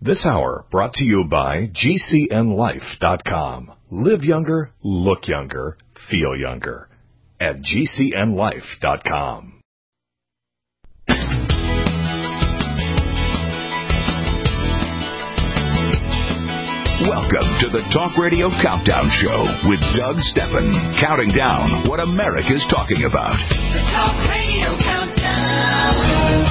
This hour brought to you by GCNLife.com. Live younger, look younger, feel younger. At GCNLife.com. Welcome to the Talk Radio Countdown Show with Doug Steffen, counting down what America's talking about. The Talk Radio Countdown.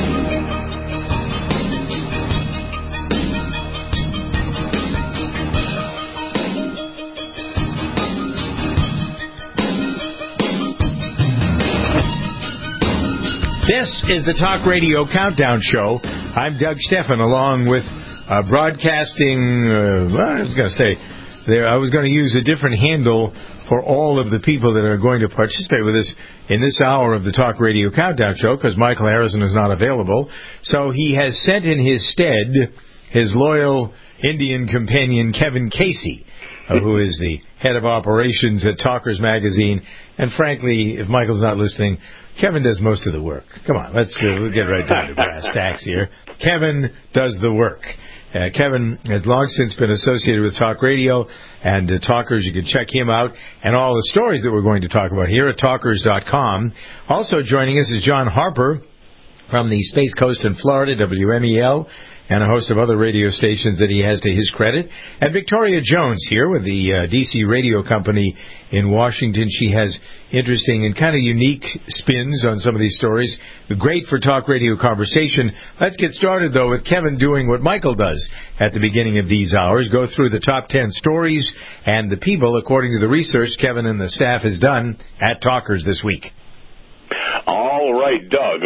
This is the Talk Radio Countdown Show. I'm Doug Steffen, along with broadcasting, I was going to use a different handle for all of the people that are going to participate with us in this hour of the Talk Radio Countdown Show, because Michael Harrison is not available. So he has sent in his stead his loyal Indian companion, Kevin Casey, who is the head of operations at Talkers Magazine. And frankly, if Michael's not listening, Kevin does most of the work. Come on, we'll get right down to brass tacks here. Kevin does the work. Kevin has long since been associated with Talk Radio and Talkers. You can check him out and all the stories that we're going to talk about here at Talkers.com. Also joining us is John Harper from the Space Coast in Florida, WMEL, and a host of other radio stations that he has to his credit. And Victoria Jones here with the DC Radio Company in Washington. She has interesting and kind of unique spins on some of these stories. Great for talk radio conversation. Let's get started, though, with Kevin doing what Michael does at the beginning of these hours, go through the top 10 stories and the people, according to the research Kevin and the staff has done at Talkers this week. All right, Doug.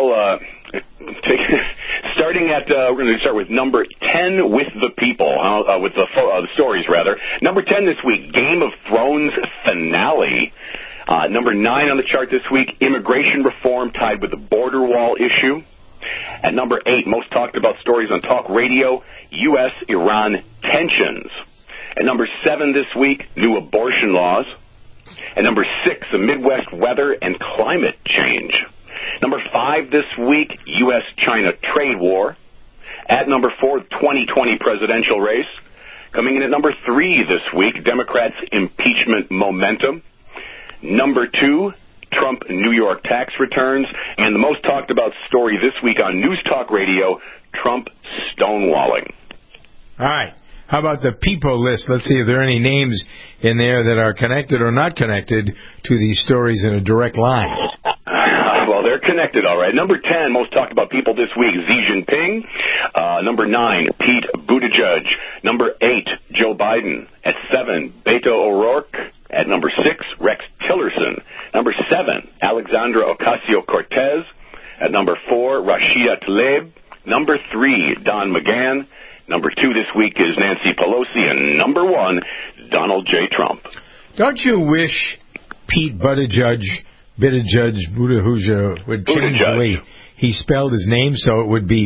Starting at, we're going to start with number 10 with the people, with the stories, rather. Number 10 this week, Game of Thrones finale. Number 9 on the chart this week, immigration reform tied with the border wall issue. At number 8, most talked about stories on talk radio, U.S.-Iran tensions. At number 7 this week, new abortion laws. At number 6, the Midwest weather and climate change. Number 5 this week, U.S.-China trade war. At number 4, 2020 presidential race. Coming in at number 3 this week, Democrats' impeachment momentum. Number 2, Trump New York tax returns. And the most talked about story this week on News Talk Radio, Trump stonewalling. All right. How about the people list? Let's see if there are any names in there that are connected or not connected to these stories in a direct line. Well, they're connected, all right. Number 10, most talked about people this week, Xi Jinping. Number 9, Pete Buttigieg. Number 8, Joe Biden. At 7, Beto O'Rourke. At number 6, Rex Tillerson. Number 7, Alexandra Ocasio-Cortez. At number 4, Rashida Tlaib. Number 3, Don McGahn. Number 2 this week is Nancy Pelosi. And number 1, Donald J. Trump. Don't you wish Pete Buttigieg would change the way he spelled his name so it would be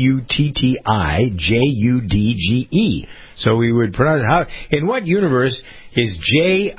Buttigiege. So we would pronounce how. In what universe is Giege?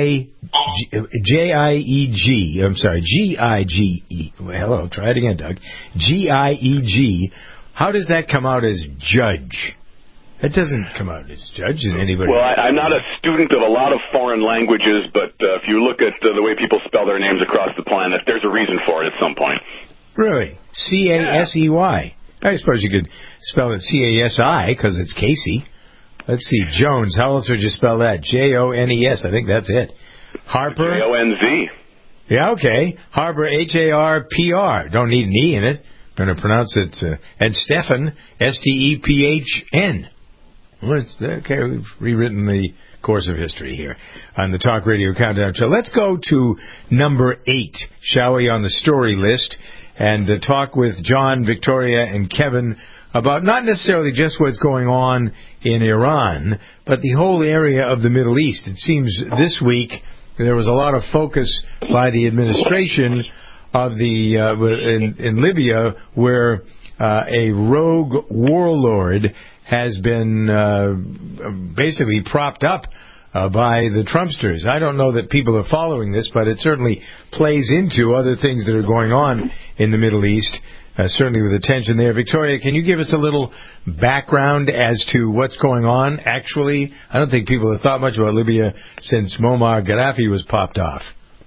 I'm sorry, Giege. Hello, try it again, Doug. Giege. How does that come out as judge? It doesn't come out as judge in anybody. Well, I'm not a student of a lot of foreign languages, but if you look at the way people spell their names across the planet, there's a reason for it at some point. Really? Casey. I suppose you could spell it Casi because it's Casey. Let's see, Jones. How else would you spell that? Jones. I think that's it. Harper. Jonz. Yeah, okay. Harper, Harpr. Don't need an E in it. I'm going to pronounce it. And Steffen, Stephen. Okay, we've rewritten the course of history here on the Talk Radio Countdown Show. Let's go to number 8, shall we, on the story list, and talk with John, Victoria, and Kevin about not necessarily just what's going on in Iran, but the whole area of the Middle East. It seems this week there was a lot of focus by the administration of the in Libya, where a rogue warlord has been basically propped up by the Trumpsters. I don't know that people are following this, but it certainly plays into other things that are going on in the Middle East. certainly with attention there. Victoria, can you give us a little background as to what's going on? Actually, I don't think people have thought much about Libya since Muammar Gaddafi was popped off.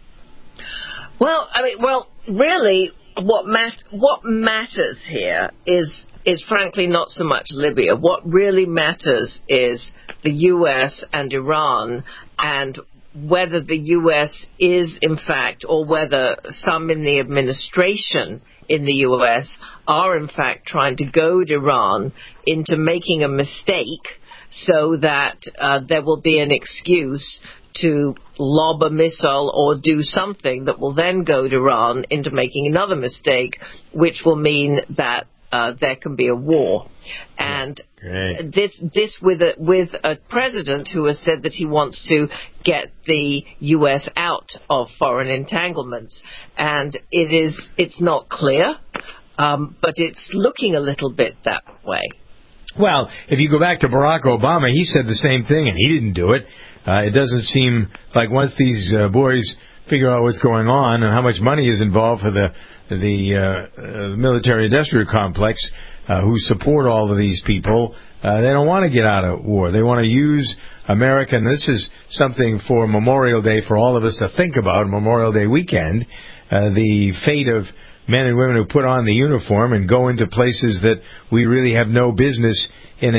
Well, really, what matters here is frankly not so much Libya. What really matters is the U.S. and Iran, and whether the U.S. is, in fact, or whether some in the administration in the U.S. are, in fact, trying to goad Iran into making a mistake so that there will be an excuse to lob a missile or do something that will then goad Iran into making another mistake, which will mean that there can be a war. And this with a president who has said that he wants to get the U.S. out of foreign entanglements. And it's not clear, but it's looking a little bit that way. Well, if you go back to Barack Obama, he said the same thing, and he didn't do it. It doesn't seem like once these boys figure out what's going on and how much money is involved for the military-industrial complex who support all of these people, they don't want to get out of war. They want to use America, and this is something for Memorial Day for all of us to think about, Memorial Day weekend, the fate of men and women who put on the uniform and go into places that we really have no business in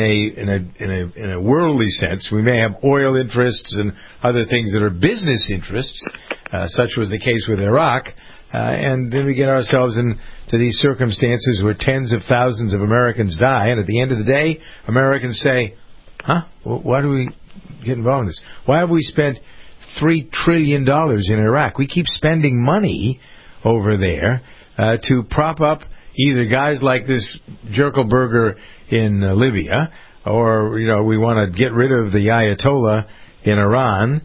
a worldly sense. We may have oil interests and other things that are business interests. Such was the case with Iraq. And then we get ourselves into these circumstances where tens of thousands of Americans die. And at the end of the day, Americans say, why do we get involved in this? Why have we spent $3 trillion in Iraq? We keep spending money over there to prop up either guys like this Jerkelberger in Libya, or we want to get rid of the Ayatollah in Iran.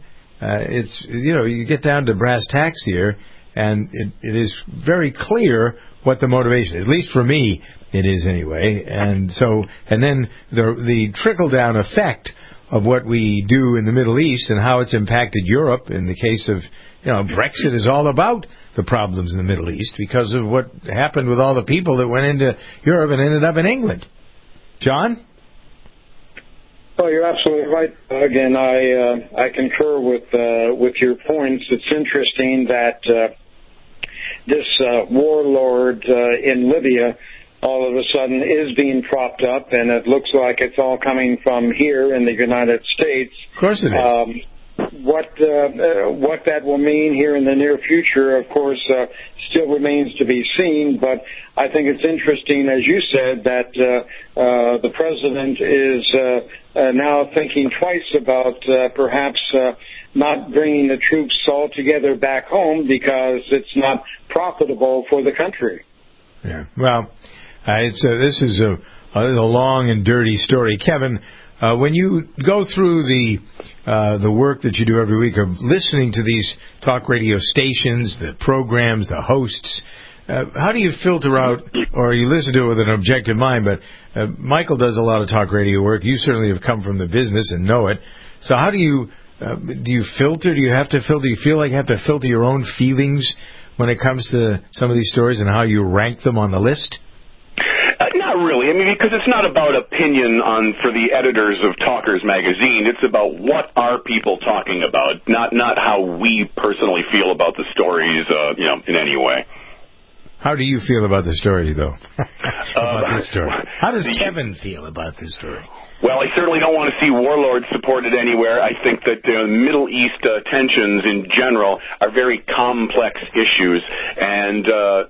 You get down to brass tacks here, and it is very clear what the motivation is. At least for me, it is anyway. And then the trickle down effect of what we do in the Middle East and how it's impacted Europe. In the case of Brexit is all about the problems in the Middle East because of what happened with all the people that went into Europe and ended up in England. John? Oh, you're absolutely right, Doug, and I concur with your points. It's interesting that this warlord in Libya all of a sudden is being propped up, and it looks like it's all coming from here in the United States. Of course it is. What that will mean here in the near future, of course, still remains to be seen. But I think it's interesting, as you said, that the president is now thinking twice about perhaps not bringing the troops all together back home because it's not profitable for the country. Yeah. Well, this is a long and dirty story, Kevin. When you go through the work that you do every week of listening to these talk radio stations, the programs, the hosts, how do you filter out, or you listen to it with an objective mind, but Michael does a lot of talk radio work. You certainly have come from the business and know it. So how do you filter? Do you have to filter? Do you feel like you have to filter your own feelings when it comes to some of these stories and how you rank them on the list? Not really. I mean, because it's not about opinion for the editors of Talkers Magazine. It's about what are people talking about, not how we personally feel about the stories, in any way. How do you feel about the story, though? About this story? How does Kevin feel about this story? Well, I certainly don't want to see warlords supported anywhere. I think that Middle East tensions in general are very complex issues, and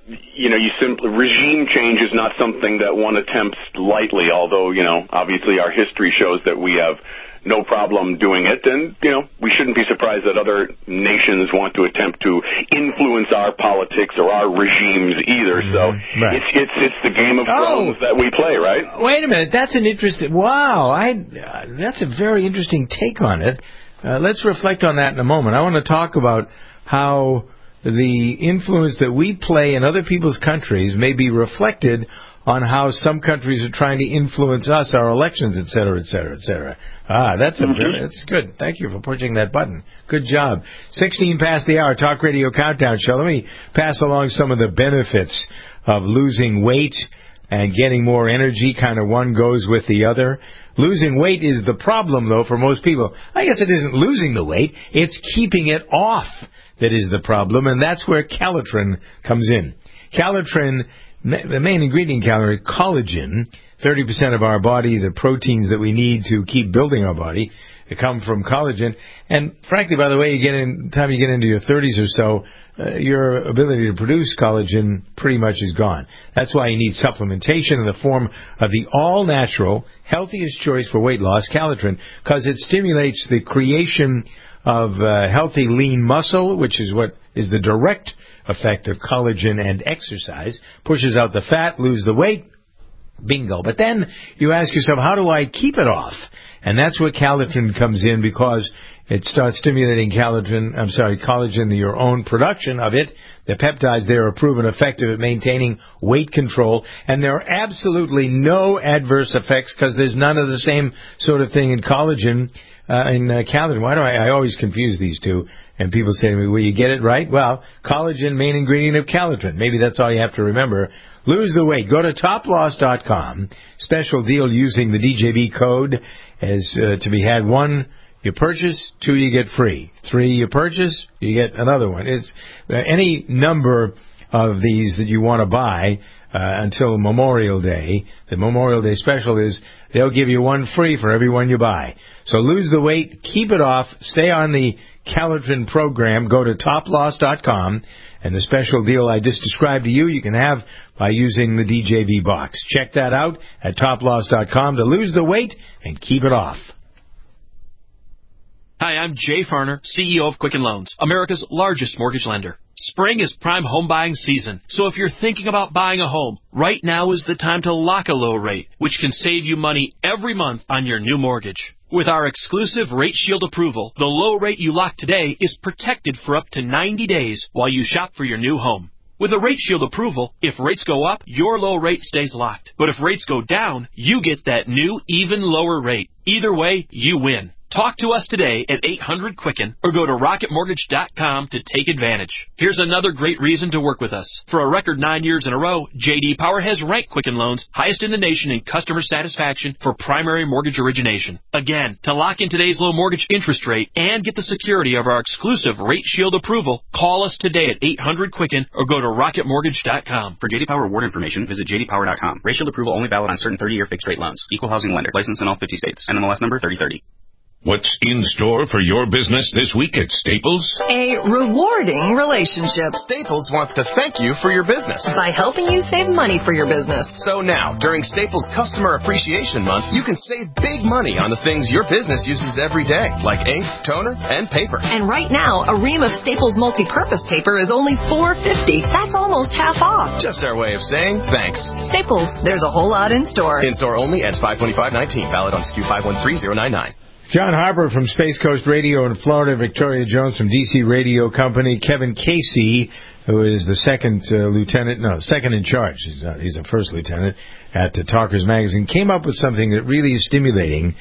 regime change is not something that one attempts lightly. Although obviously our history shows that we have no problem doing it, and we shouldn't be surprised that other nations want to attempt to influence our politics or our regimes either. So right. It's the Game of Thrones that we play, right? Wait a minute, that's an interesting. Wow, that's a very interesting take on it. Let's reflect on that in a moment. I want to talk about how the influence that we play in other people's countries may be reflected on how some countries are trying to influence us, our elections, et cetera, et cetera, et cetera. That's good. Thank you for pushing that button. Good job. 16 past the hour, Talk Radio Countdown Show. Let me pass along some of the benefits of losing weight and getting more energy, kind of one goes with the other. Losing weight is the problem, though, for most people. I guess it isn't losing the weight, it's keeping it off that is the problem, and that's where Calitrin comes in. Calitrin, the main ingredient, collagen, 30% of our body, the proteins that we need to keep building our body, they come from collagen. And frankly, by the way, time you get into your 30s or so, your ability to produce collagen pretty much is gone. That's why you need supplementation in the form of the all-natural, healthiest choice for weight loss, Calitrin, because it stimulates the creation of healthy lean muscle, which is what is the direct effect of collagen and exercise, pushes out the fat, lose the weight, bingo. But then you ask yourself, how do I keep it off? And that's where Calitrin comes in, because it starts stimulating collagen, your own production of it. The peptides there are proven effective at maintaining weight control, and there are absolutely no adverse effects because there's none of the same sort of thing in collagen in Calitrin. Why do I always confuse these two? And people say to me, will you get it right? Well, collagen, main ingredient of Calitrin. Maybe that's all you have to remember. Lose the weight. Go to toploss.com. Special deal using the DJB code as to be had. 1, you purchase, 2, you get free. 3, you purchase, you get another one. It's any number of these that you want to buy until Memorial Day. The Memorial Day special is they'll give you 1 free for every one you buy. So lose the weight, keep it off, stay on the Calitrin program. Go to toploss.com, and the special deal I just described to you, you can have by using the DJB box. Check that out at toploss.com to lose the weight and keep it off. Hi, I'm Jay Farner, CEO of Quicken Loans, America's largest mortgage lender. Spring is prime home buying season, so if you're thinking about buying a home, right now is the time to lock a low rate, which can save you money every month on your new mortgage. With our exclusive Rate Shield approval, the low rate you lock today is protected for up to 90 days while you shop for your new home. With a Rate Shield approval, if rates go up, your low rate stays locked. But if rates go down, you get that new, even lower rate. Either way, you win. Talk to us today at 800-QUICKEN or go to rocketmortgage.com to take advantage. Here's another great reason to work with us. For a record 9 years in a row, J.D. Power has ranked Quicken Loans highest in the nation in customer satisfaction for primary mortgage origination. Again, to lock in today's low mortgage interest rate and get the security of our exclusive Rate Shield approval, call us today at 800-QUICKEN or go to rocketmortgage.com. For J.D. Power award information, visit jdpower.com. Rate Shield approval only valid on certain 30-year fixed-rate loans. Equal housing lender. Licensed in all 50 states. NMLS number 3030. What's in store for your business this week at Staples? A rewarding relationship. Staples wants to thank you for your business by helping you save money for your business. So now, during Staples Customer Appreciation Month, you can save big money on the things your business uses every day, like ink, toner, and paper. And right now, a ream of Staples multi-purpose paper is only $4.50. That's almost half off. Just our way of saying thanks. Staples, there's a whole lot in store. In store only, ends 5/25/19. Valid on SKU 513099. John Harper from Space Coast Radio in Florida, Victoria Jones from DC Radio Company, Kevin Casey, who is the second in charge. He's a first lieutenant at Talkers Magazine, came up with something that really is stimulating.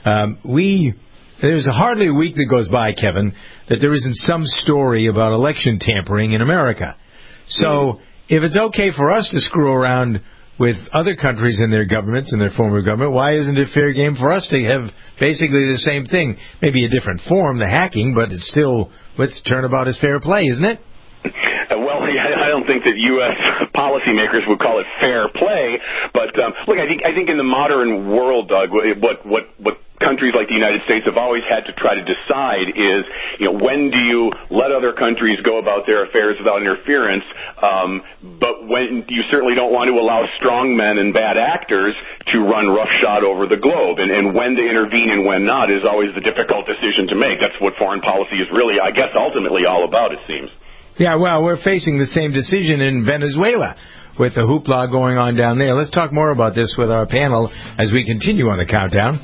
There's hardly a week that goes by, Kevin, that there isn't some story about election tampering in America. So if it's okay for us to screw around with other countries and their governments and their form of government, why isn't it fair game for us to have basically the same thing? Maybe a different form, the hacking, but it's still, let's turnabout is fair play, isn't it? Well, I don't think that U.S. policymakers would call it fair play, but look, I think in the modern world, Doug, what countries like the United States have always had to try to decide is, when do you let other countries go about their affairs without interference, but when you certainly don't want to allow strong men and bad actors to run roughshod over the globe, and when to intervene and when not is always the difficult decision to make. That's what foreign policy is really, I guess, ultimately all about, it seems. Yeah, well, we're facing the same decision in Venezuela with the hoopla going on down there. Let's talk more about this with our panel as we continue on the countdown.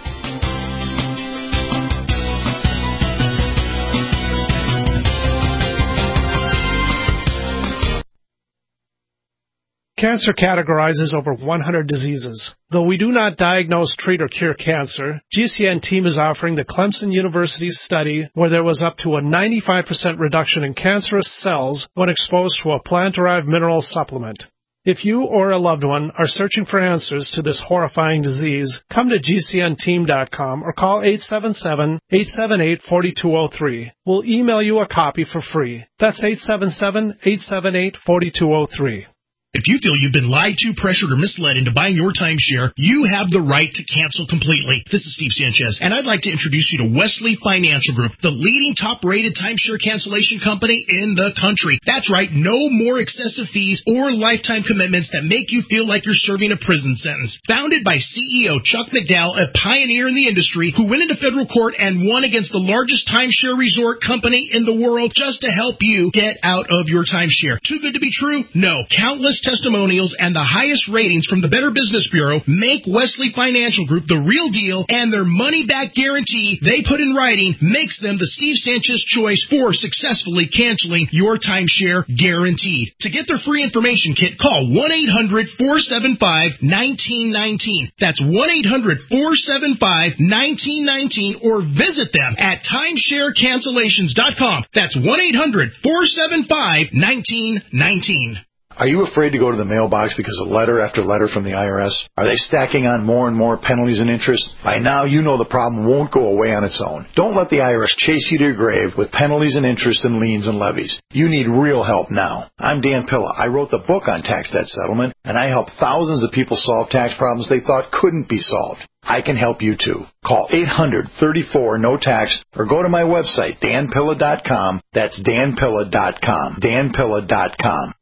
Cancer categorizes over 100 diseases. Though we do not diagnose, treat, or cure cancer, GCN team is offering the Clemson University's study where there was up to a 95% reduction in cancerous cells when exposed to a plant-derived mineral supplement. If you or a loved one are searching for answers to this horrifying disease, come to GCNteam.com or call 877-878-4203. We'll email you a copy for free. That's 877-878-4203. If you feel you've been lied to, pressured, or misled into buying your timeshare, you have the right to cancel completely. This is Steve Sanchez, and I'd like to introduce you to Wesley Financial Group, the leading top-rated timeshare cancellation company in the country. That's right, no more excessive fees or lifetime commitments that make you feel like you're serving a prison sentence. Founded by CEO Chuck McDowell, a pioneer in the industry who went into federal court and won against the largest timeshare resort company in the world just to help you get out of your timeshare. Too good to be true? No. Countless testimonials and the highest ratings from the Better Business Bureau make Wesley Financial Group the real deal, and their money-back guarantee they put in writing makes them the Steve Sanchez choice for successfully canceling your timeshare guaranteed. To get their free information kit, call 1-800-475-1919. That's 1-800-475-1919, or visit them at timesharecancellations.com. That's 1-800-475-1919. Are you afraid to go to the mailbox because of letter after letter from the IRS? Are they stacking on more and more penalties and interest? By now, you know the problem won't go away on its own. Don't let the IRS chase you to your grave with penalties and interest and liens and levies. You need real help now. I'm Dan Pilla. I wrote the book on tax debt settlement, and I help thousands of people solve tax problems they thought couldn't be solved. I can help you too. Call 800-34-NO-TAX or go to my website, danpilla.com. That's danpilla.com. danpilla.com.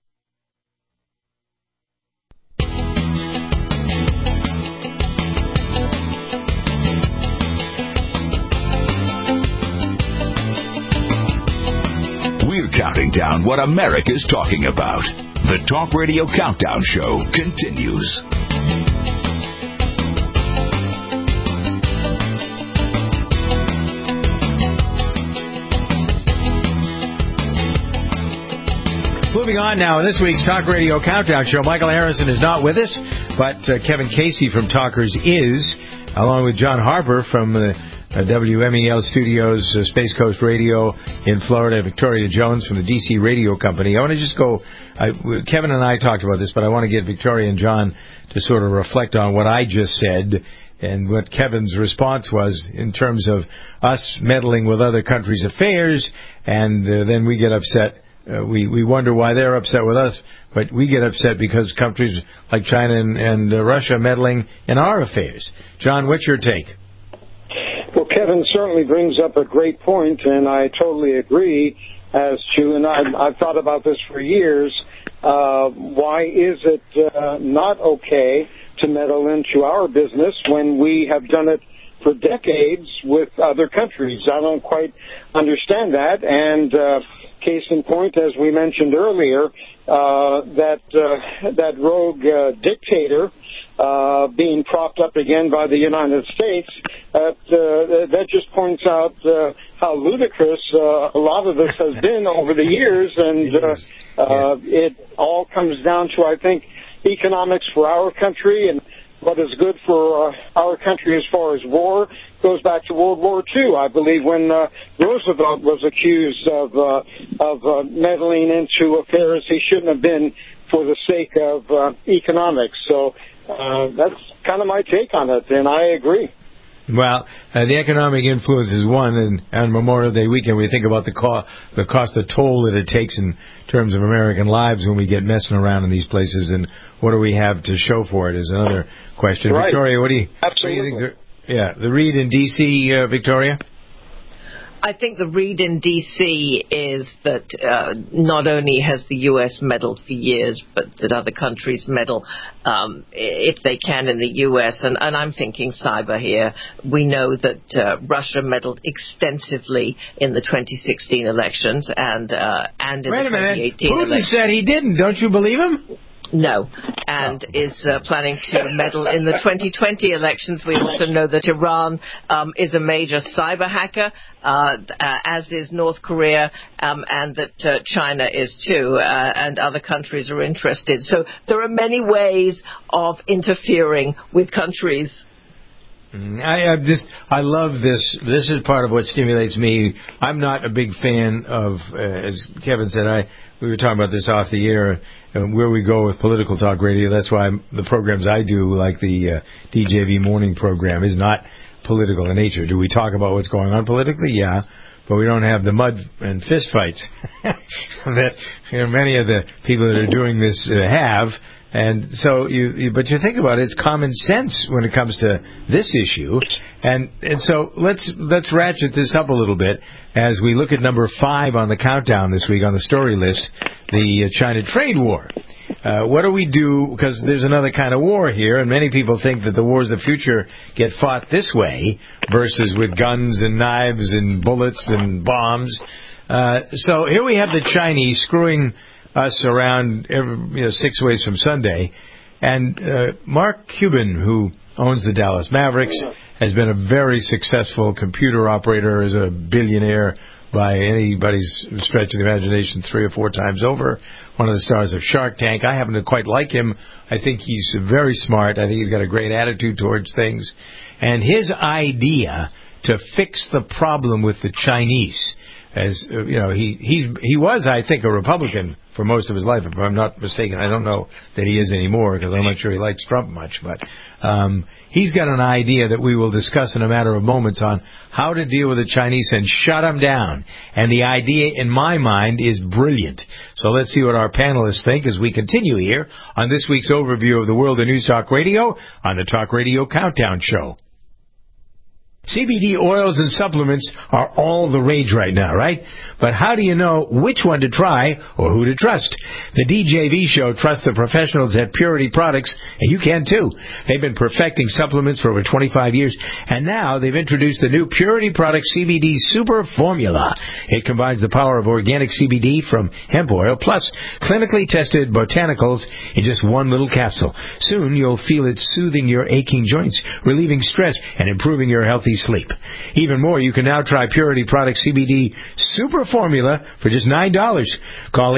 We're counting down what America's talking about. The Talk Radio Countdown Show continues. Moving on now, in this week's Talk Radio Countdown Show, Michael Harrison is not with us, but Kevin Casey from Talkers is, along with John Harper from the WMEL Studios, Space Coast Radio in Florida, Victoria Jones from the DC Radio Company. I want to just go, Kevin and I talked about this, but I want to get Victoria and John to sort of reflect on what I just said and what Kevin's response was in terms of us meddling with other countries' affairs, and then we get upset. We wonder why they're upset with us, but we get upset because countries like China and Russia meddling in our affairs. John, what's your take? Well, Kevin certainly brings up a great point, and I totally agree as to, and I've thought about this for years, why is it not okay to meddle into our business when we have done it for decades with other countries? I don't quite understand that, and case in point, as we mentioned earlier, that rogue dictator being propped up again by the United States, that just points out how ludicrous a lot of this has been over the years, and it all comes down to, I think, economics for our country, and what is good for our country as far as war goes back to World War II, I believe, when Roosevelt was accused of meddling into affairs he shouldn't have been for the sake of economics. So that's kind of my take on it, and I agree. Well, the economic influence is one, and on Memorial Day weekend we think about the cost, the toll that it takes in terms of American lives when we get messing around in these places, and what do we have to show for it is another question. Right. Victoria, what do you think? The read in D.C., Victoria? I think the read in D.C. is that not only has the U.S. meddled for years, but that other countries meddle if they can in the U.S. And I'm thinking cyber here. We know that Russia meddled extensively in the 2016 elections and in the 2018 Putin elections. said he didn't. Don't you believe him? No, and is planning to meddle in the 2020 elections. We also know that Iran is a major cyber hacker, as is North Korea, and that China is too, and other countries are interested. So there are many ways of interfering with countries. I love this. This is part of what stimulates me. I'm not a big fan of, as Kevin said, we were talking about this off the air, where we go with political talk radio. That's why the programs I do, like the DJV morning program, is not political in nature. Do we talk about what's going on politically? Yeah. But we don't have the mud and fist fights that many of the people that are doing this have. And so but you think about it, it's common sense when it comes to this issue. And so let's ratchet this up a little bit as we look at number 5 on the countdown this week on the story list, the China trade war. What do we do? Because there's another kind of war here, and many people think that the wars of the future get fought this way versus with guns and knives and bullets and bombs. So here we have the Chinese screwing us around 6 ways from Sunday. And Mark Cuban, who owns the Dallas Mavericks, has been a very successful computer operator, is a billionaire by anybody's stretch of the imagination 3 or 4 times over, one of the stars of Shark Tank. I happen to quite like him. I think he's very smart. I think he's got a great attitude towards things. And his idea to fix the problem with the Chinese, as he was, I think, a Republican for most of his life, if I'm not mistaken. I don't know that he is anymore because I'm not sure he likes Trump much, but he's got an idea that we will discuss in a matter of moments on how to deal with the Chinese and shut them down. And the idea, in my mind, is brilliant. So let's see what our panelists think as we continue here on this week's overview of the world of News Talk Radio on the Talk Radio Countdown Show. CBD oils and supplements are all the rage right now, right? But how do you know which one to try or who to trust? The DJV show trusts the professionals at Purity Products, and you can too. They've been perfecting supplements for over 25 years, and now they've introduced the new Purity Products CBD Super Formula. It combines the power of organic CBD from hemp oil plus clinically tested botanicals in just one little capsule. Soon you'll feel it soothing your aching joints, relieving stress, and improving your healthy sleep. Even more, you can now try Purity Products CBD Super Formula for just $9. Call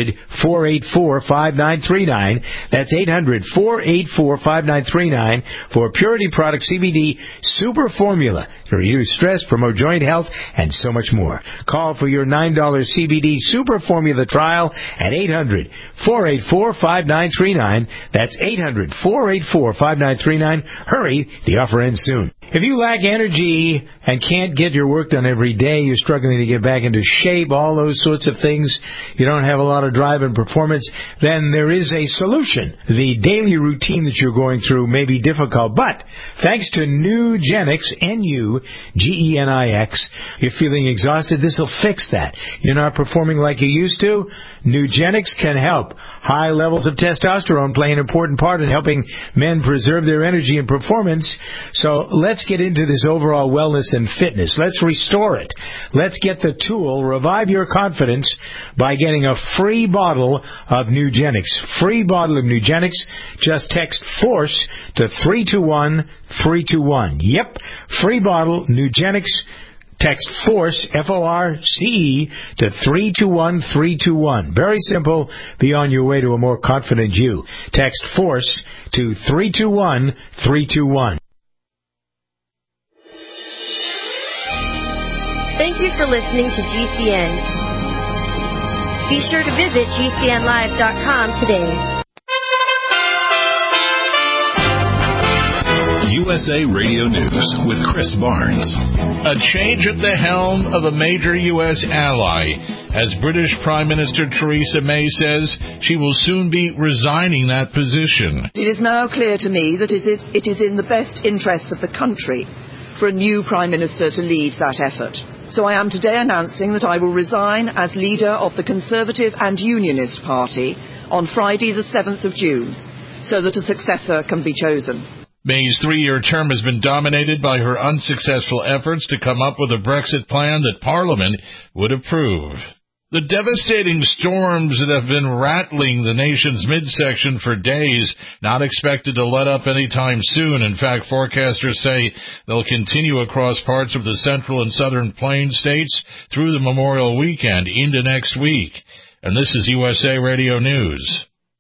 800-484-5939. That's 800-484-5939 for Purity Products CBD Super Formula to reduce stress, promote joint health, and so much more. Call for your $9 CBD Super Formula trial at 800-484-5939. That's 800-484-5939. Hurry, the offer ends soon. If you lack energy and can't get your work done every day, you're struggling to get back into shape, all those sorts of things, you don't have a lot of drive and performance, then there is a solution. The daily routine that you're going through may be difficult, but thanks to Nugenix, Nugenix, you're feeling exhausted, this will fix that. You're not performing like you used to? Nugenix can help. High levels of testosterone play an important part in helping men preserve their energy and performance. So let's get into this overall wellness and fitness. Let's restore it. Let's get the tool, revive your confidence, by getting a free bottle of Nugenix. Free bottle of Nugenix. Just text FORCE to 321-321. Yep, free bottle, Nugenix. Text FORCE, F-O-R-C-E, to 321-321. Very simple. Be on your way to a more confident you. Text FORCE to 321-321. Thank you for listening to GCN. Be sure to visit GCNlive.com today. USA Radio News with Chris Barnes. A change at the helm of a major U.S. ally, as British Prime Minister Theresa May says she will soon be resigning that position. It is now clear to me that it is in the best interests of the country for a new Prime Minister to lead that effort. So I am today announcing that I will resign as leader of the Conservative and Unionist Party on Friday the 7th of June, so that a successor can be chosen. May's 3-year term has been dominated by her unsuccessful efforts to come up with a Brexit plan that Parliament would approve. The devastating storms that have been rattling the nation's midsection for days, not expected to let up anytime soon. In fact, forecasters say they'll continue across parts of the central and southern plains states through the Memorial Weekend into next week. And this is USA Radio News.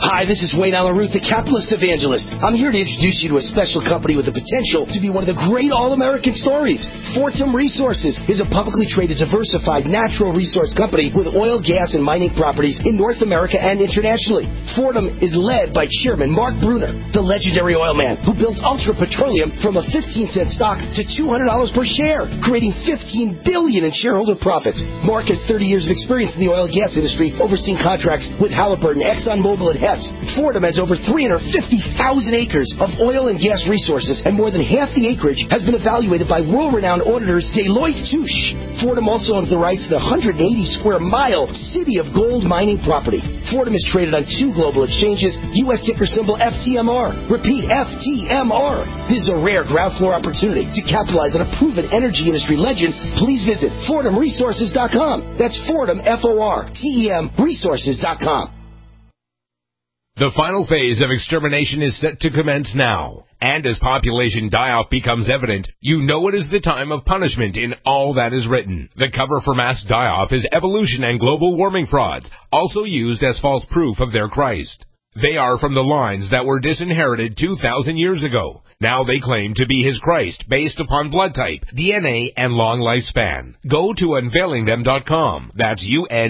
Hi, this is Wayne Alaruth, the capitalist evangelist. I'm here to introduce you to a special company with the potential to be one of the great all-American stories. Fortum Resources is a publicly traded, diversified natural resource company with oil, gas, and mining properties in North America and internationally. Fortum is led by Chairman Mark Bruner, the legendary oil man who built Ultra Petroleum from a 15-cent stock to $200 per share, creating $15 billion in shareholder profits. Mark has 30 years of experience in the oil and gas industry, overseeing contracts with Halliburton, ExxonMobil, and Hess. Fortum has over 350,000 acres of oil and gas resources, and more than half the acreage has been evaluated by world-renowned auditors Deloitte Touche. Fortum also owns the rights to the 180-square-mile City of Gold mining property. Fortum is traded on 2 global exchanges, U.S. ticker symbol FTMR. Repeat, FTMR. This is a rare ground floor opportunity to capitalize on a proven energy industry legend. Please visit FortumResources.com. That's Fortum, F-O-R-T-E-M, Resources.com. The final phase of extermination is set to commence now. And as population die-off becomes evident, you know it is the time of punishment in all that is written. The cover for mass die-off is evolution and global warming frauds, also used as false proof of their Christ. They are from the lines that were disinherited 2,000 years ago. Now they claim to be his Christ based upon blood type, DNA, and long lifespan. Go to unveilingthem.com. That's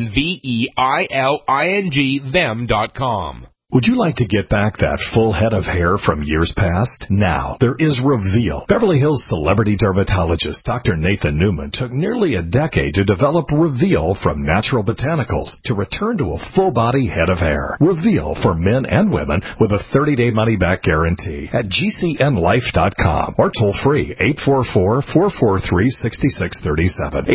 UNVEILING them.com. Would you like to get back that full head of hair from years past? Now, there is Reveal. Beverly Hills celebrity dermatologist Dr. Nathan Newman took nearly a decade to develop Reveal from natural botanicals to return to a full-body head of hair. Reveal for men and women with a 30-day money-back guarantee at GCNlife.com or toll-free 844-443-6637.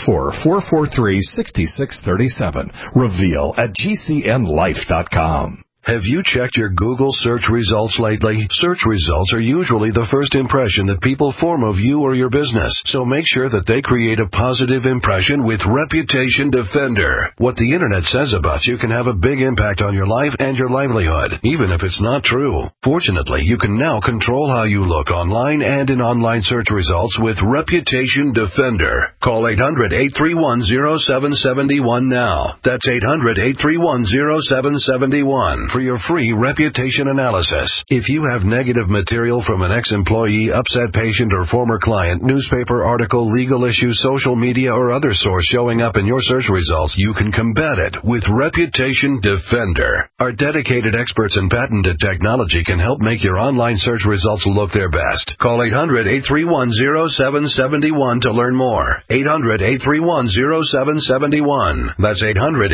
844-443-6637. Reveal at GCNlife.com. Have you checked your Google search results lately? Search results are usually the first impression that people form of you or your business, so make sure that they create a positive impression with Reputation Defender. What the internet says about you can have a big impact on your life and your livelihood, even if it's not true. Fortunately, you can now control how you look online and in online search results with Reputation Defender. Call 800-831-0771 now. That's 800-831-0771. For your free reputation analysis. If you have negative material from an ex-employee, upset patient, or former client, newspaper article, legal issue, social media, or other source showing up in your search results, you can combat it with Reputation Defender. Our dedicated experts in patented technology can help make your online search results look their best. Call 800-831-0771 to learn more. 800-831-0771. That's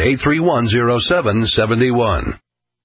800-831-0771.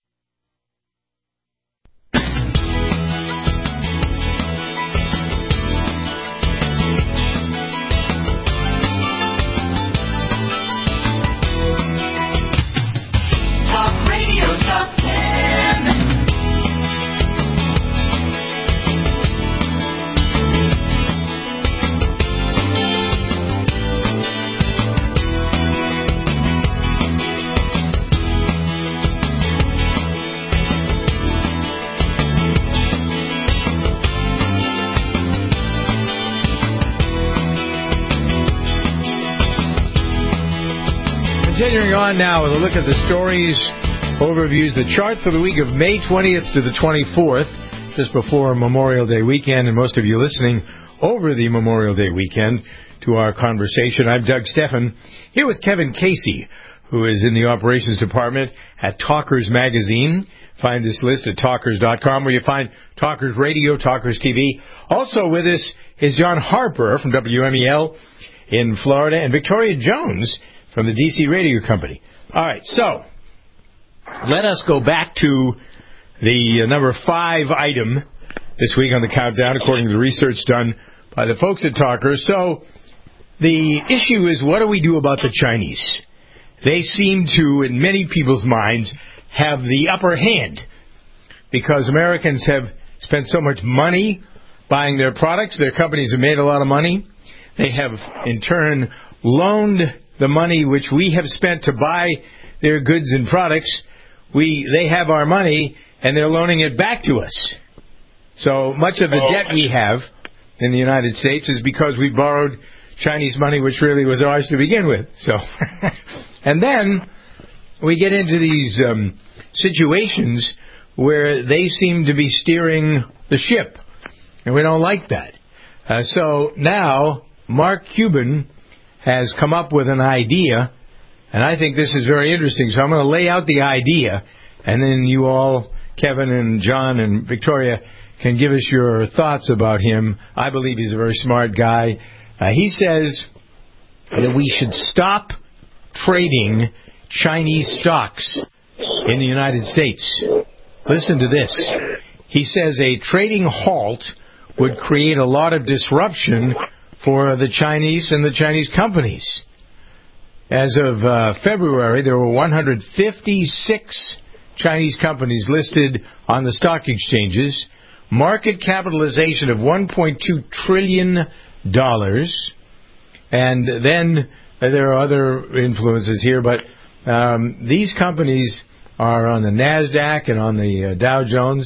Continuing on now with a look at the stories, overviews, the chart for the week of May 20th to the 24th, just before Memorial Day weekend, and most of you listening over the Memorial Day weekend to our conversation. I'm Doug Steffen, here with Kevin Casey, who is in the operations department at Talkers Magazine. Find this list at talkers.com, where you find Talkers Radio, Talkers TV. Also with us is John Harper from WMEL in Florida, and Victoria Jones from the DC Radio Company. All right, so let us go back to the number 5 item this week on the countdown, according to the research done by the folks at Talkers. So the issue is, what do we do about the Chinese? They seem to, in many people's minds, have the upper hand because Americans have spent so much money buying their products. Their companies have made a lot of money. They have, in turn, loaned the money which we have spent to buy their goods and products. They have our money, and they're loaning it back to us. So much of the debt we have in the United States is because we borrowed Chinese money, which really was ours to begin with. So, and then we get into these situations where they seem to be steering the ship, and we don't like that. So now Mark Cuban has come up with an idea, and I think this is very interesting. So I'm going to lay out the idea, and then you all, Kevin and John and Victoria, can give us your thoughts about him. I believe he's a very smart guy. He says that we should stop trading Chinese stocks in the United States. Listen to this. He says a trading halt would create a lot of disruption for the Chinese and the Chinese companies. As of February, there were 156 Chinese companies listed on the stock exchanges, market capitalization of $1.2 trillion, and then there are other influences here, but these companies are on the NASDAQ and on the Dow Jones.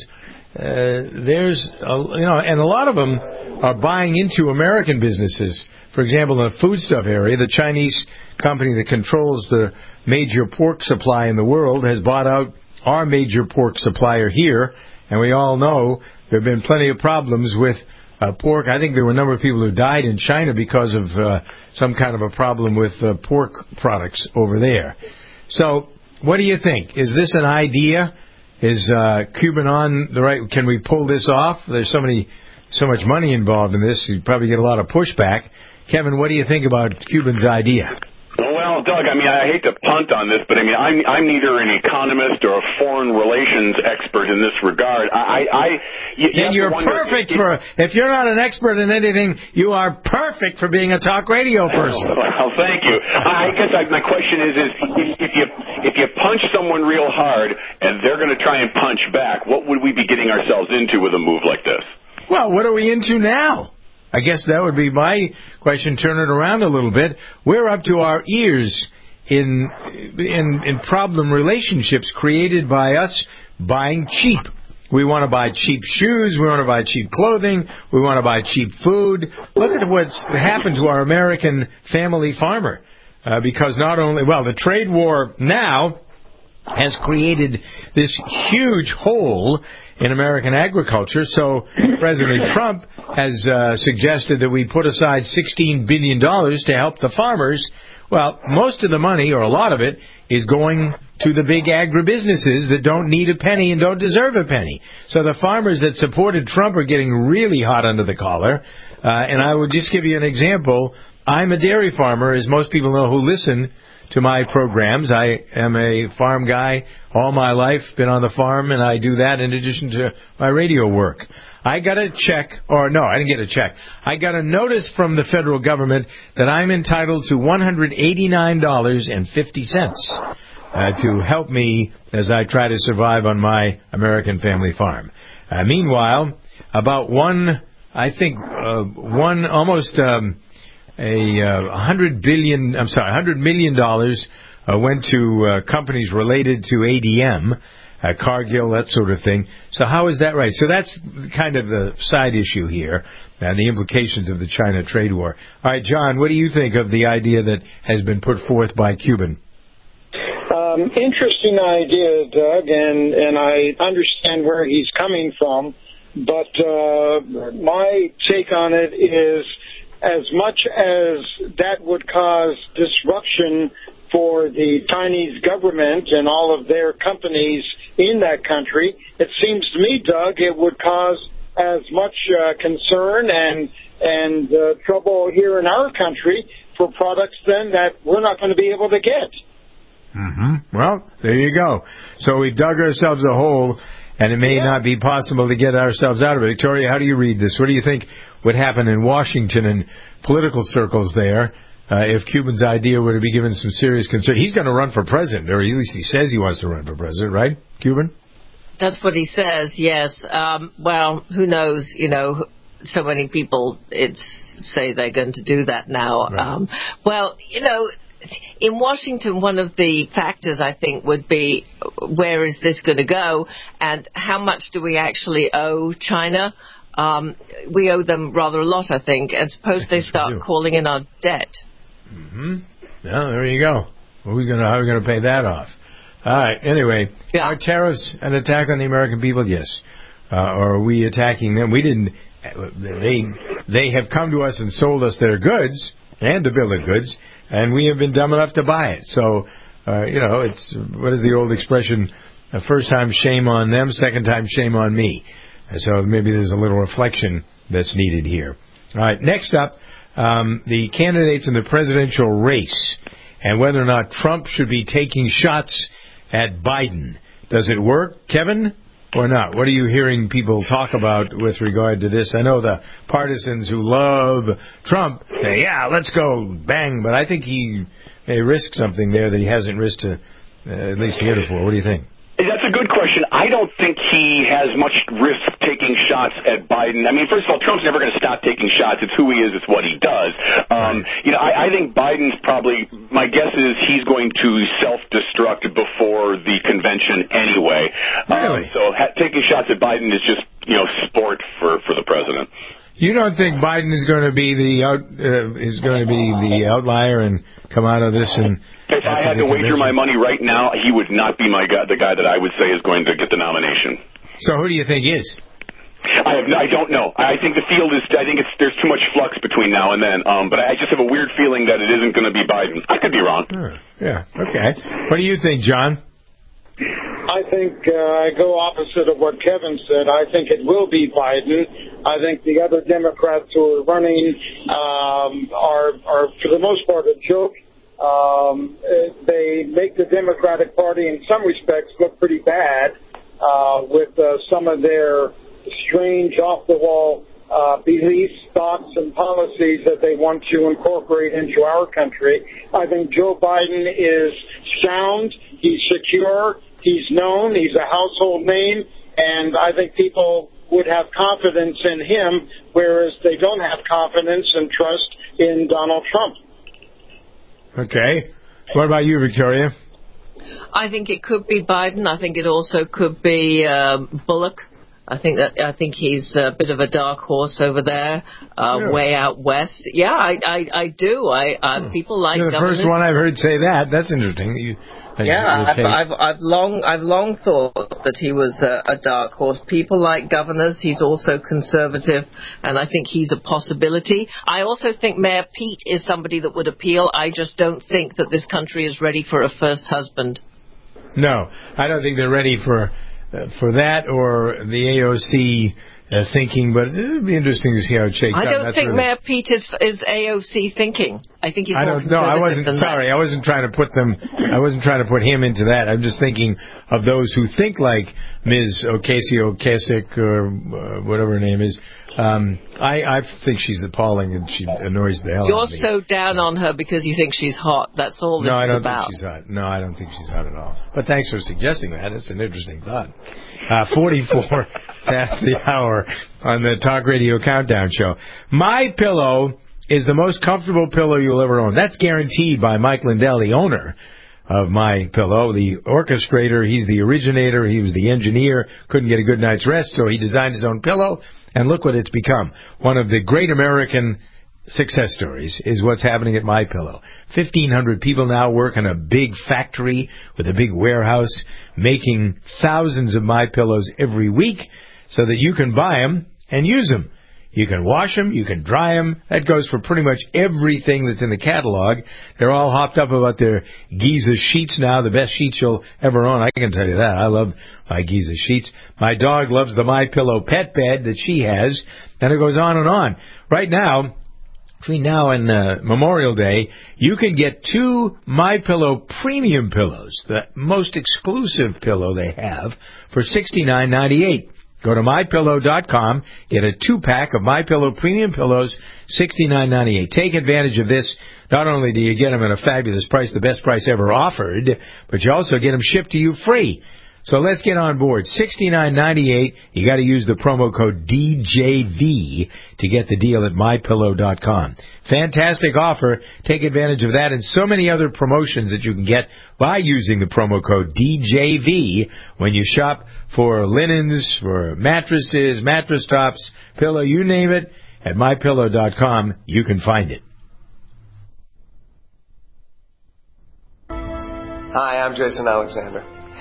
And a lot of them are buying into American businesses. For example, in the foodstuff area, the Chinese company that controls the major pork supply in the world has bought out our major pork supplier here, and we all know there have been plenty of problems with pork. I think there were a number of people who died in China because of some kind of a problem with pork products over there. So, what do you think? Is this an idea? Is Cuban on the right? Can we pull this off? There's so much money involved in this. You'd probably get a lot of pushback. Kevin, what do you think about Cuban's idea? Well, Doug, I hate to punt on this, but I'm neither an economist or a foreign relations expert in this regard. Then you're perfect if you're not an expert in anything, you are perfect for being a talk radio person. Well, thank you. I guess my question is if you punch someone real hard and they're going to try and punch back, what would we be getting ourselves into with a move like this? Well, what are we into now? I guess that would be my question. Turn it around a little bit. We're up to our ears in problem relationships created by us buying cheap. We want to buy cheap shoes. We want to buy cheap clothing. We want to buy cheap food. Look at what's happened to our American family farmer. Because the trade war now has created this huge hole in American agriculture. So President Trump has suggested that we put aside $16 billion to help the farmers. Well, most of the money, or a lot of it, is going to the big agribusinesses that don't need a penny and don't deserve a penny. So the farmers that supported Trump are getting really hot under the collar. And I would just give you an example. I'm a dairy farmer, as most people know who listen to my programs. I am a farm guy all my life, been on the farm, and I do that in addition to my radio work. I got a check, I didn't get a check. I got a notice from the federal government that I'm entitled to $189.50 to help me as I try to survive on my American family farm. Meanwhile, about $100 million went to companies related to ADM, Cargill, that sort of thing. So how is that right? So that's kind of the side issue here, and the implications of the China trade war. All right, John, what do you think of the idea that has been put forth by Cuban? Interesting idea, Doug, and I understand where he's coming from, but my take on it is, as much as that would cause disruption for the Chinese government and all of their companies in that country, it seems to me, Doug, it would cause as much concern and trouble here in our country for products then that we're not going to be able to get. Mm-hmm. Well, there you go. So we dug ourselves a hole, and it may not be possible to get ourselves out of it. Victoria, how do you read this? What do you think would happen in Washington and political circles there if Cuban's idea were to be given some serious concern? He's going to run for president, or at least he says he wants to run for president, right, Cuban? That's what he says, yes. Well, who knows, so many people say they're going to do that now. Right. In Washington, one of the factors, I think, would be where is this going to go and how much do we actually owe China? We owe them rather a lot, I think, and suppose they start calling in our debt. Mm-hmm. Yeah, there you go. How are we going to pay that off? All right. Anyway, are tariffs an attack on the American people? Yes. Or are we attacking them? We didn't. They have come to us and sold us their goods and the bill of goods, and we have been dumb enough to buy it. So, it's what is the old expression? First time, shame on them. Second time, shame on me. So maybe there's a little reflection that's needed here. All right. Next up, the candidates in the presidential race and whether or not Trump should be taking shots at Biden. Does it work, Kevin, or not? What are you hearing people talk about with regard to this? I know the partisans who love Trump say, yeah, let's go, bang. But I think he may risk something there that he hasn't risked at least heretofore. What do you think? That's a good question. I don't think he has much risk taking shots at Biden. I mean, first of all, Trump's never going to stop taking shots. It's who he is. It's what he does. I think Biden's probably, my guess is he's going to self-destruct before the convention anyway. Really? So taking shots at Biden is just, sport for the president. You don't think Biden is going to be the outlier and come out of this and... If I had to wager my money right now, he would not be the guy that I would say is going to get the nomination. So who do you think is? I don't know. I think the field is. I think there's too much flux between now and then. But I just have a weird feeling that it isn't going to be Biden. I could be wrong. Yeah. Okay. What do you think, John? I think I go opposite of what Kevin said. I think it will be Biden. I think the other Democrats who are running are for the most part, a joke. They make the Democratic Party in some respects look pretty bad with some of their strange off-the-wall beliefs, thoughts, and policies that they want to incorporate into our country. I think Joe Biden is sound, he's secure, he's known, he's a household name, and I think people would have confidence in him, whereas they don't have confidence and trust in Donald Trump. Okay. What about you, Victoria? I think it could be Biden. I think it also could be Bullock. I think he's a bit of a dark horse over there, way out west. Yeah, I do. People like You're the governors. first one I've heard say that. That's interesting. I've long thought that he was a dark horse. People like governors. He's also conservative, and I think he's a possibility. I also think Mayor Pete is somebody that would appeal. I just don't think that this country is ready for a first husband. No, I don't think they're ready for that or the AOC thinking, but it would be interesting to see how it shakes out. I don't think Mayor Pete is AOC thinking. I think he's more conservative. No, I wasn't. Sorry, I wasn't trying to put him into that. I'm just thinking of those who think like Ms. Ocasio-Cortez or whatever her name is. I think she's appalling and she annoys the hell out of me. You're so down on her because you think she's hot. That's all this is about. No, I don't think she's hot at all. But thanks for suggesting that. It's an interesting thought. 44 past the hour on the Talk Radio Countdown Show. My Pillow is the most comfortable pillow you'll ever own. That's guaranteed by Mike Lindell, the owner of My Pillow, the orchestrator. He's the originator. He was the engineer. Couldn't get a good night's rest, so he designed his own pillow. And look what it's become. One of the great American success stories is what's happening at My Pillow. 1,500 people now work in a big factory with a big warehouse making thousands of My Pillows every week so that you can buy them and use them. You can wash them, you can dry them. That goes for pretty much everything that's in the catalog. They're all hopped up about their Giza sheets now, the best sheets you'll ever own. I can tell you that. I love my Giza sheets. My dog loves the My Pillow pet bed that she has, and it goes on and on. Right now, between now and Memorial Day, you can get 2 My Pillow premium pillows, the most exclusive pillow they have, for $69.98. Go to MyPillow.com, get a 2-pack of My Pillow premium pillows, $69.98. Take advantage of this. Not only do you get them at a fabulous price, the best price ever offered, but you also get them shipped to you free. So let's get on board. $69.98. You got to use the promo code DJV to get the deal at MyPillow.com. Fantastic offer. Take advantage of that and so many other promotions that you can get by using the promo code DJV when you shop for linens, for mattresses, mattress tops, pillow, you name it. At MyPillow.com, you can find it. Hi, I'm Jason Alexander.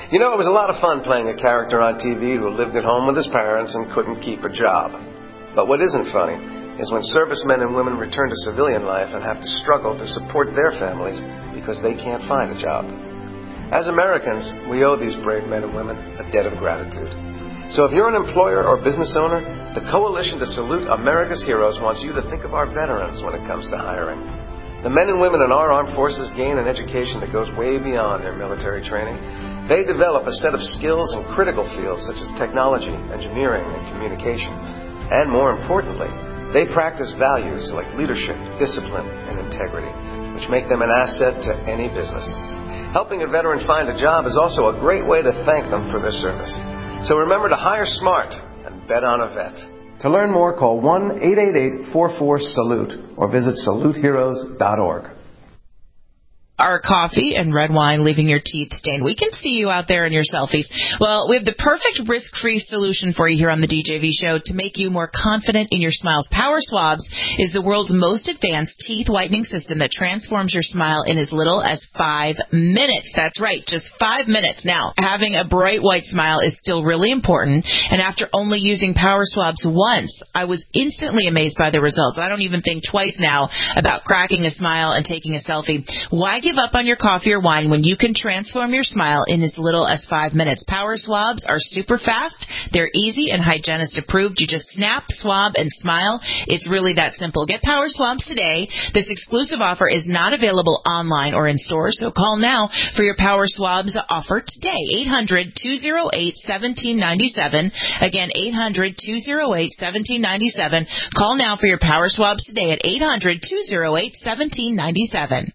You know, it was a lot of fun playing a character on TV who lived at home with his parents and couldn't keep a job. But what isn't funny is when servicemen and women return to civilian life and have to struggle to support their families because they can't find a job. As Americans, we owe these brave men and women a debt of gratitude. So if you're an employer or business owner, the Coalition to Salute America's Heroes wants you to think of our veterans when it comes to hiring. The men and women in our armed forces gain an education that goes way beyond their military training. They develop a set of skills in critical fields such as technology, engineering, and communication. And more importantly, they practice values like leadership, discipline, and integrity, which make them an asset to any business. Helping a veteran find a job is also a great way to thank them for their service. So remember to hire smart and bet on a vet. To learn more, call 1-888-44-SALUTE or visit saluteheroes.org. Our coffee and red wine leaving your teeth stained. We can see you out there in your selfies. Well, we have the perfect risk-free solution for you here on the DJV show to make you more confident in your smiles. Power Swabs is the world's most advanced teeth whitening system that transforms your smile in as little as 5 minutes. That's right, just 5 minutes. Now, having a bright white smile is still really important, and after only using Power Swabs once, I was instantly amazed by the results. I don't even think twice now about cracking a smile and taking a selfie. Why give up on your coffee or wine when you can transform your smile in as little as 5 minutes? Power Swabs are super fast. They're easy and hygienist approved. You just snap, swab, and smile. It's really that simple. Get Power Swabs today. This exclusive offer is not available online or in stores, so call now for your Power Swabs offer today. 800-208-1797. Again, 800-208-1797. Call now for your Power Swabs today at 800-208-1797.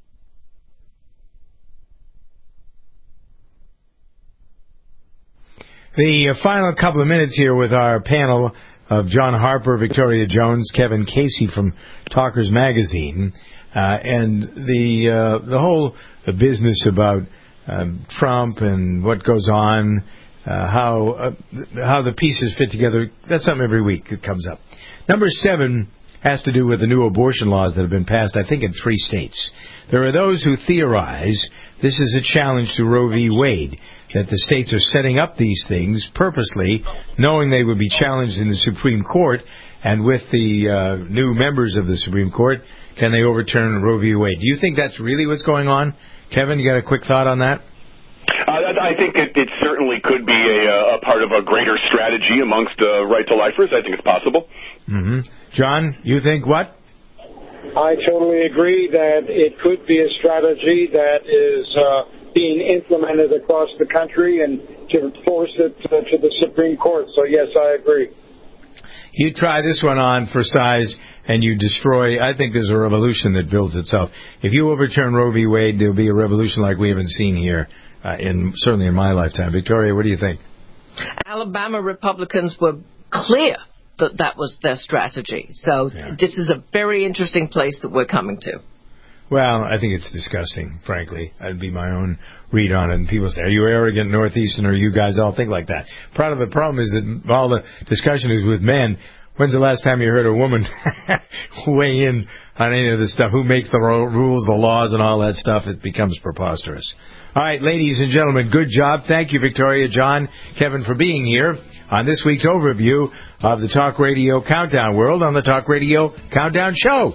The final couple of minutes here with our panel of John Harper, Victoria Jones, Kevin Casey from Talkers Magazine, and the whole business about Trump and what goes on, how the pieces fit together. That's something every week that comes up. Number 7 has to do with the new abortion laws that have been passed, I think, in 3 states. There are those who theorize this is a challenge to Roe v. Wade, that the states are setting up these things purposely, knowing they would be challenged in the Supreme Court, and with the new members of the Supreme Court, can they overturn Roe v. Wade? Do you think that's really what's going on? Kevin, you got a quick thought on that? I think it certainly could be a part of a greater strategy amongst right-to-lifers. I think it's possible. Mm-hmm. John, you think what? I totally agree that it could be a strategy that is being implemented across the country and to force it to the Supreme Court. So, yes, I agree. You try this one on for size and you destroy. I think there's a revolution that builds itself. If you overturn Roe v. Wade, there'll be a revolution like we haven't seen here, certainly in my lifetime. Victoria, what do you think? Alabama Republicans were clear that was their strategy. So This is a very interesting place that we're coming to. Well, I think it's disgusting, frankly. That'd be my own read on it. And people say, are you arrogant Northeastern, or you guys all think like that? Part of the problem is that all the discussion is with men. When's the last time you heard a woman weigh in on any of this stuff? Who makes the rules, the laws, and all that stuff? It becomes preposterous. All right, ladies and gentlemen, good job. Thank you, Victoria, John, Kevin, for being here on this week's overview of the Talk Radio Countdown World on the Talk Radio Countdown Show.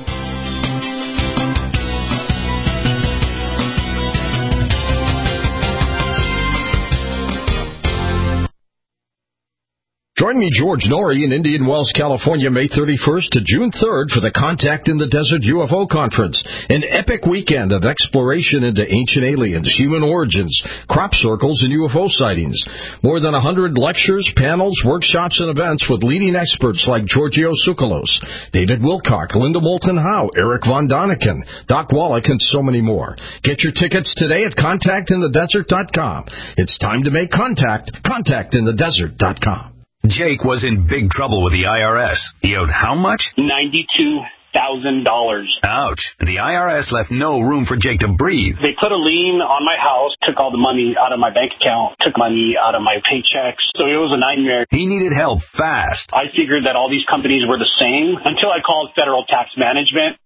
Join me, George Norrie, in Indian Wells, California, May 31st to June 3rd for the Contact in the Desert UFO Conference, an epic weekend of exploration into ancient aliens, human origins, crop circles, and UFO sightings. More than 100 lectures, panels, workshops, and events with leading experts like Giorgio Tsoukalos, David Wilcock, Linda Moulton Howe, Eric Von Daniken, Doc Wallach, and so many more. Get your tickets today at contactinthedesert.com. It's time to make contact. Contactinthedesert.com. Jake was in big trouble with the IRS. He owed how much? $92,000. Ouch. The IRS left no room for Jake to breathe. They put a lien on my house, took all the money out of my bank account, took money out of my paychecks. So it was a nightmare. He needed help fast. I figured that all these companies were the same until I called Federal Tax Management.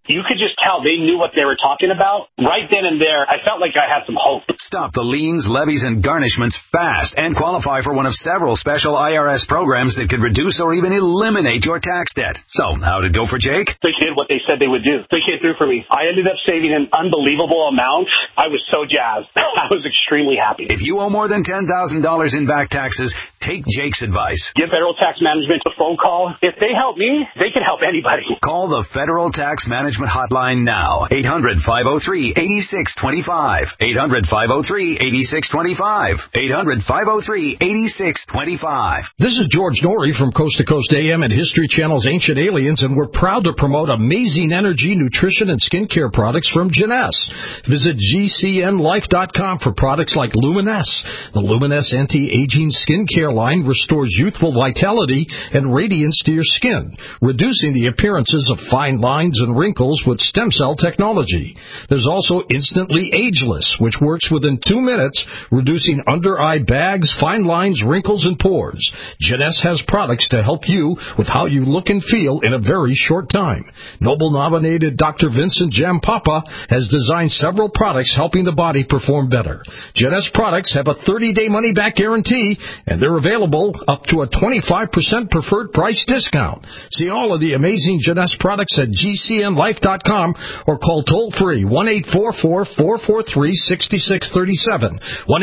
You could just tell they knew what they were talking about. Right then and there, I felt like I had some hope. Stop the liens, levies, and garnishments fast and qualify for one of several special IRS programs that could reduce or even eliminate your tax debt. So, how'd it go for Jake? They did what they said they would do. They came through for me. I ended up saving an unbelievable amount. I was so jazzed. I was extremely happy. If you owe more than $10,000 in back taxes, take Jake's advice. Give Federal Tax Management a phone call. If they help me, they can help anybody. Call the Federal Tax Management Hotline now. 800-503-8625. 800-503-8625. 800-503-8625. This is George Norrie from Coast to Coast AM and History Channel's Ancient Aliens, and we're proud to promote amazing energy, nutrition, and skincare products from Jeunesse. Visit GCNLife.com for products like Luminesse. The Luminesse anti-aging skincare line restores youthful vitality and radiance to your skin, reducing the appearances of fine lines and wrinkles with stem cell technology. There's also Instantly Ageless, which works within 2 minutes, reducing under-eye bags, fine lines, wrinkles, and pores. Jeunesse has products to help you with how you look and feel in a very short time. Nobel-nominated Dr. Vincent Jampapa has designed several products helping the body perform better. Jeunesse products have a 30-day money-back guarantee, and they're available up to a 25% preferred price discount. See all of the amazing Jeunesse products at GCNLife.com or call toll-free 1-844-443-6637.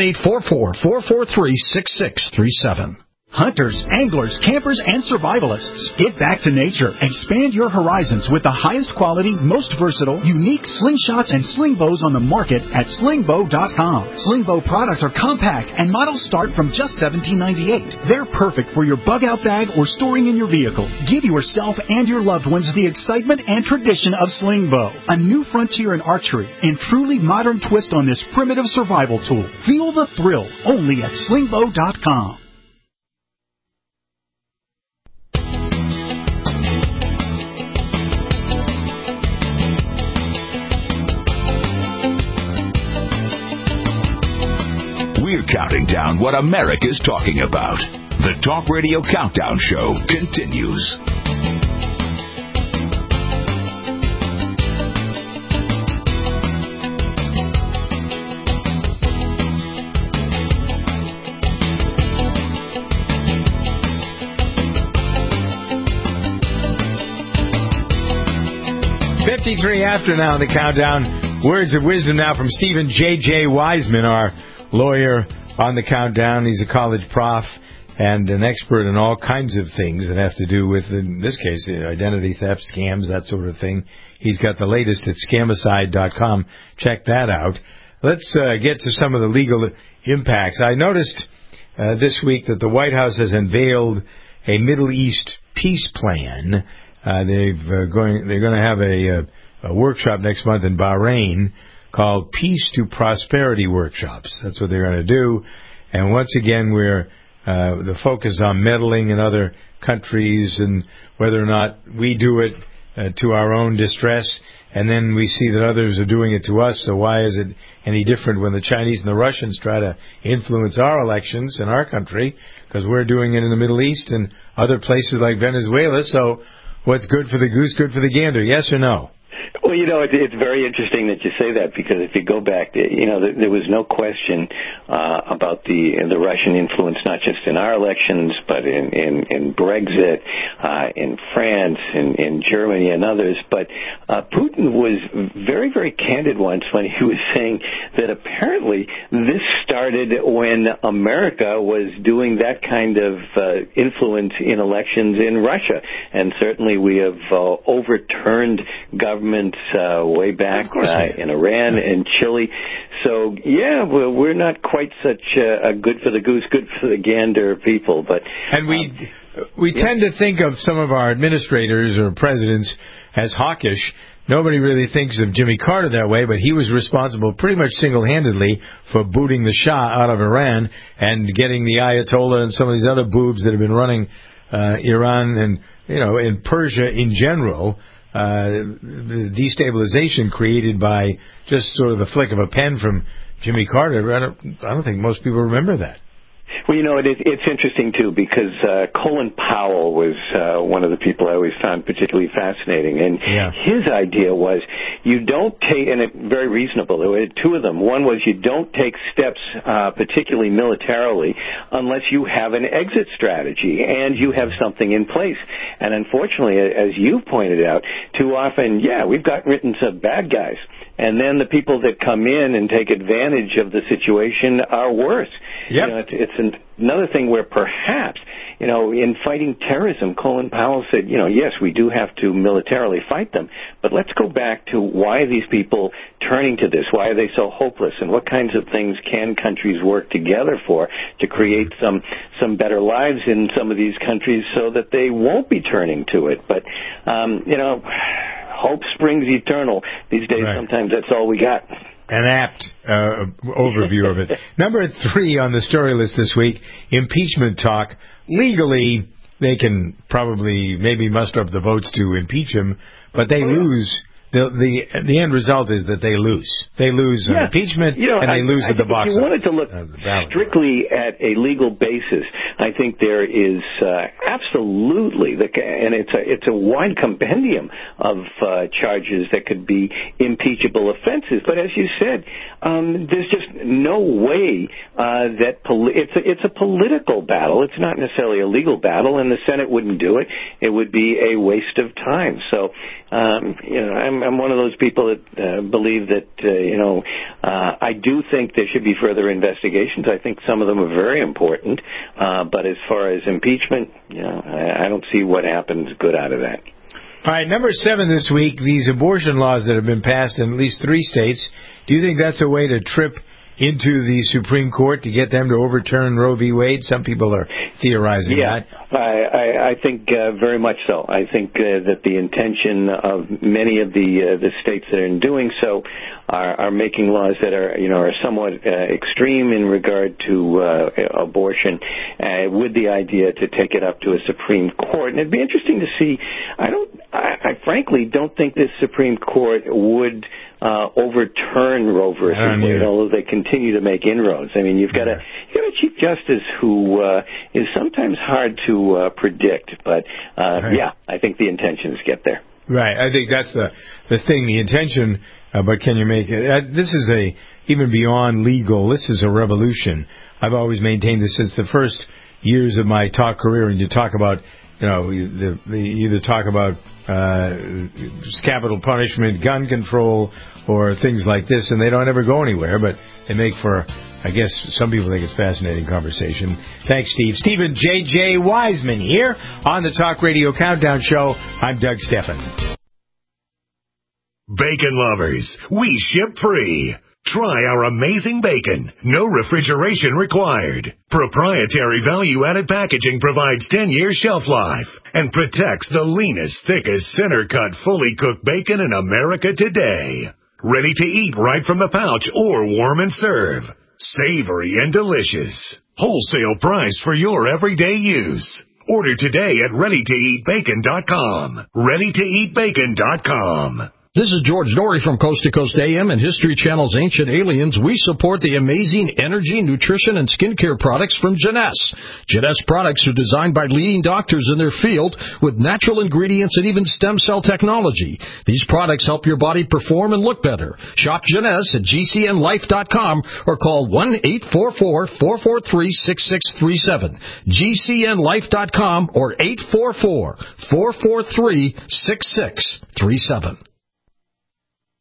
1-844-443-6637. Hunters, anglers, campers, and survivalists. Get back to nature. Expand your horizons with the highest quality, most versatile, unique slingshots and sling bows on the market at slingbow.com. Slingbow products are compact and models start from just $17.98. They're perfect for your bug-out bag or storing in your vehicle. Give yourself and your loved ones the excitement and tradition of Slingbow, a new frontier in archery and truly modern twist on this primitive survival tool. Feel the thrill only at slingbow.com. We're counting down what America's talking about. The Talk Radio Countdown Show continues. After now, the countdown. Words of wisdom now from Stephen J.J. Wiseman, our lawyer on the countdown. He's a college prof and an expert in all kinds of things that have to do with, in this case, identity theft, scams, that sort of thing. He's got the latest at scamicide.com. Check that out. Let's get to some of the legal impacts. I noticed this week that the White House has unveiled a Middle East peace plan. They're going to have a workshop next month in Bahrain called Peace to Prosperity Workshops. That's what they're going to do. And once again, we're the focus on meddling in other countries and whether or not we do it to our own distress, and then we see that others are doing it to us. So why is it any different when the Chinese and the Russians try to influence our elections in our country? Because we're doing it in the Middle East and other places like Venezuela. So what's good for the goose, good for the gander? Yes or no? Well, it's very interesting that you say that, because if you go back, there was no question about the Russian influence, not just in our elections, but in Brexit, in France, in Germany, and others. But Putin was very, very candid once when he was saying that apparently this started when America was doing that kind of influence in elections in Russia, and certainly we have overturned governments way back in Iran and Chile. So, yeah, we're not quite such a good for the goose, good for the gander people. And we tend to think of some of our administrators or presidents as hawkish. Nobody really thinks of Jimmy Carter that way, but he was responsible pretty much single-handedly for booting the Shah out of Iran and getting the Ayatollah and some of these other boobs that have been running Iran and, in Persia in general. The destabilization created by just sort of the flick of a pen from Jimmy Carter, I don't think most people remember that. Well, it's interesting, too, because Colin Powell was one of the people I always found particularly fascinating. And his idea was you don't take, and it's very reasonable, there were two of them. One was you don't take steps, particularly militarily, unless you have an exit strategy and you have something in place. And unfortunately, as you pointed out, too often, we've gotten written some bad guys. And then the people that come in and take advantage of the situation are worse. Yep. It's another thing where perhaps, in fighting terrorism, Colin Powell said, yes, we do have to militarily fight them, but let's go back to why are these people turning to this? Why are they so hopeless? And what kinds of things can countries work together for to create some better lives in some of these countries so that they won't be turning to it? But, hope springs eternal. These days, sometimes that's all we got. An apt overview of it. Number 3 on the story list this week, impeachment talk. Legally, they can probably maybe muster up the votes to impeach him, but they lose. The end result is that they lose. They lose an impeachment, and they lose at the box office. If you wanted to look strictly at a legal basis, I think there is absolutely, and it's a wide compendium of charges that could be impeachable offenses. But as you said, there's just no way that it's a political battle. It's not necessarily a legal battle, and the Senate wouldn't do it. It would be a waste of time. So, I'm one of those people that believe that, I do think there should be further investigations. I think some of them are very important. But as far as impeachment, I don't see what happens good out of that. All right, number 7 this week, these abortion laws that have been passed in at least 3 states. Do you think that's a way to trip into the Supreme Court to get them to overturn Roe v. Wade? Some people are theorizing that. I think very much so. I think that the intention of many of the states that are in doing so are making laws that are somewhat extreme in regard to abortion, with the idea to take it up to a Supreme Court. And it'd be interesting to see. I frankly don't think this Supreme Court would overturn Roe versus Wade, although they continue to make inroads. I mean, you've got a Chief Justice who is sometimes hard to predict, but I think the intentions get there. Right, I think that's the thing, the intention. But can you make it? This is even beyond legal. This is a revolution. I've always maintained this since the first years of my talk career, and you talk about. You either talk about capital punishment, gun control, or things like this, and they don't ever go anywhere, but they make for, I guess, some people think it's fascinating conversation. Thanks, Steve. Stephen J.J. Wiseman here on the Talk Radio Countdown Show. I'm Doug Stephan. Bacon lovers, we ship free. Try our amazing bacon. No refrigeration required. Proprietary value-added packaging provides 10 years shelf life and protects the leanest, thickest, center-cut, fully cooked bacon in America today. Ready to eat right from the pouch or warm and serve. Savory and delicious. Wholesale price for your everyday use. Order today at ReadyToEatBacon.com. ReadyToEatBacon.com. This is George Norrie from Coast to Coast AM and History Channel's Ancient Aliens. We support the amazing energy, nutrition, and skincare products from Jeunesse. Jeunesse products are designed by leading doctors in their field with natural ingredients and even stem cell technology. These products help your body perform and look better. Shop Jeunesse at GCNlife.com or call 1-844-443-6637. GCNlife.com or 844-443-6637.